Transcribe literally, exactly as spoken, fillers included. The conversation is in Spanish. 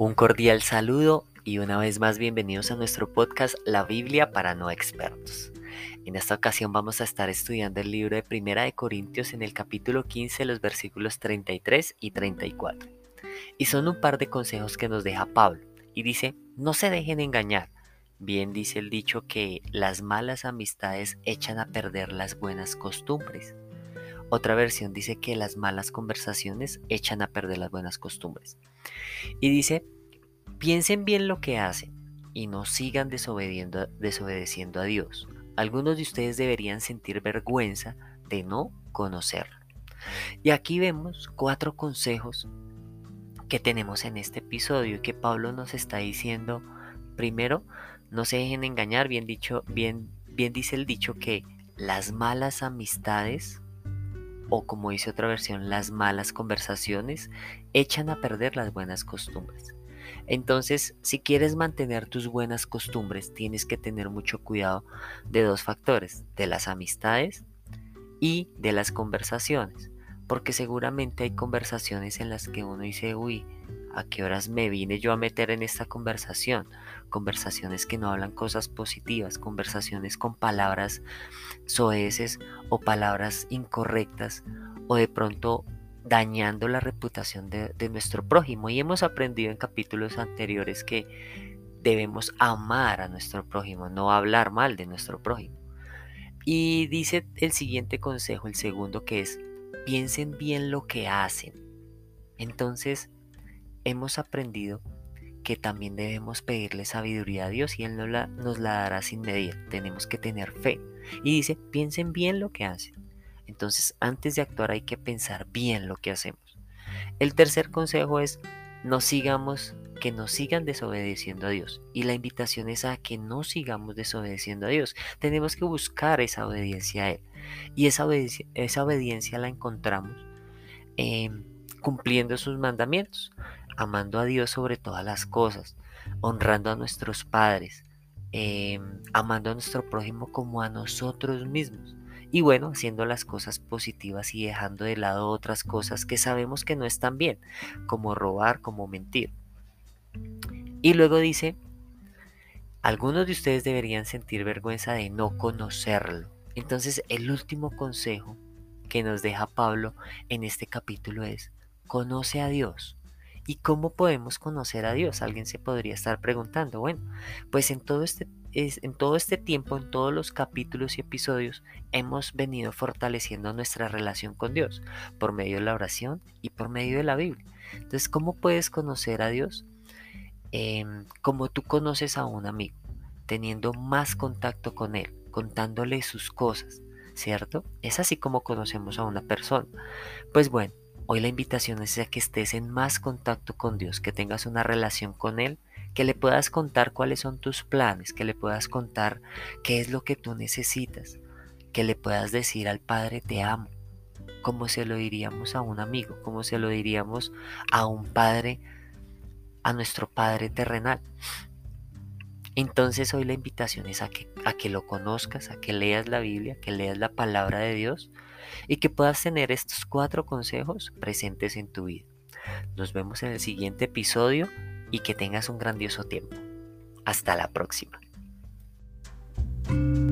Un cordial saludo y una vez más bienvenidos a nuestro podcast La Biblia para no expertos. En esta ocasión vamos a estar estudiando el libro de Primera de Corintios en el capítulo quince, los versículos treinta y tres y treinta y cuatro. Y son un par de consejos que nos deja Pablo. Y dice, no se dejen engañar. Bien dice el dicho que las malas amistades echan a perder las buenas costumbres. Otra versión dice que las malas conversaciones echan a perder las buenas costumbres. Y dice, piensen bien lo que hacen y no sigan desobediendo, desobedeciendo a Dios. Algunos de ustedes deberían sentir vergüenza de no conocerlo. Y aquí vemos cuatro consejos que tenemos en este episodio y que Pablo nos está diciendo. Primero, no se dejen engañar, bien dicho, bien, bien dice el dicho que las malas amistades, o como dice otra versión, las malas conversaciones, echan a perder las buenas costumbres. Entonces, si quieres mantener tus buenas costumbres, tienes que tener mucho cuidado de dos factores, de las amistades y de las conversaciones, porque seguramente hay conversaciones en las que uno dice, uy, ¿a qué horas me vine yo a meter en esta conversación? Conversaciones que no hablan cosas positivas, conversaciones con palabras soeces o palabras incorrectas, o de pronto dañando la reputación de, de nuestro prójimo. Y hemos aprendido en capítulos anteriores que debemos amar a nuestro prójimo, no hablar mal de nuestro prójimo. Y dice el siguiente consejo, el segundo, que es, piensen bien lo que hacen. Entonces, hemos aprendido que también debemos pedirle sabiduría a Dios y Él nos la, nos la dará sin medida. Tenemos que tener fe. Y dice, piensen bien lo que hacen. Entonces, antes de actuar hay que pensar bien lo que hacemos. El tercer consejo es, no sigamos, que no sigan desobedeciendo a Dios. Y la invitación es a que no sigamos desobedeciendo a Dios. Tenemos que buscar esa obediencia a Él. Y esa obediencia, esa obediencia la encontramos eh, cumpliendo sus mandamientos, amando a Dios sobre todas las cosas, honrando a nuestros padres, eh, amando a nuestro prójimo como a nosotros mismos. Y bueno, haciendo las cosas positivas y dejando de lado otras cosas que sabemos que no están bien, como robar, como mentir. Y luego dice, algunos de ustedes deberían sentir vergüenza de no conocerlo. Entonces, el último consejo que nos deja Pablo en este capítulo es, conoce a Dios. ¿Y cómo podemos conocer a Dios? Alguien se podría estar preguntando. Bueno, pues en todo este, es, en todo este tiempo, en todos los capítulos y episodios, hemos venido fortaleciendo nuestra relación con Dios por medio de la oración y por medio de la Biblia. Entonces, ¿cómo puedes conocer a Dios? Eh, como tú conoces a un amigo, teniendo más contacto con él, contándole sus cosas, ¿cierto? Es así como conocemos a una persona. Pues bueno, hoy la invitación es a que estés en más contacto con Dios, que tengas una relación con Él, que le puedas contar cuáles son tus planes, que le puedas contar qué es lo que tú necesitas, que le puedas decir al Padre te amo, como se lo diríamos a un amigo, como se lo diríamos a un padre, a nuestro Padre terrenal. Entonces hoy la invitación es a que, a que lo conozcas, a que leas la Biblia, que leas la palabra de Dios y que puedas tener estos cuatro consejos presentes en tu vida. Nos vemos en el siguiente episodio y que tengas un grandioso tiempo. Hasta la próxima.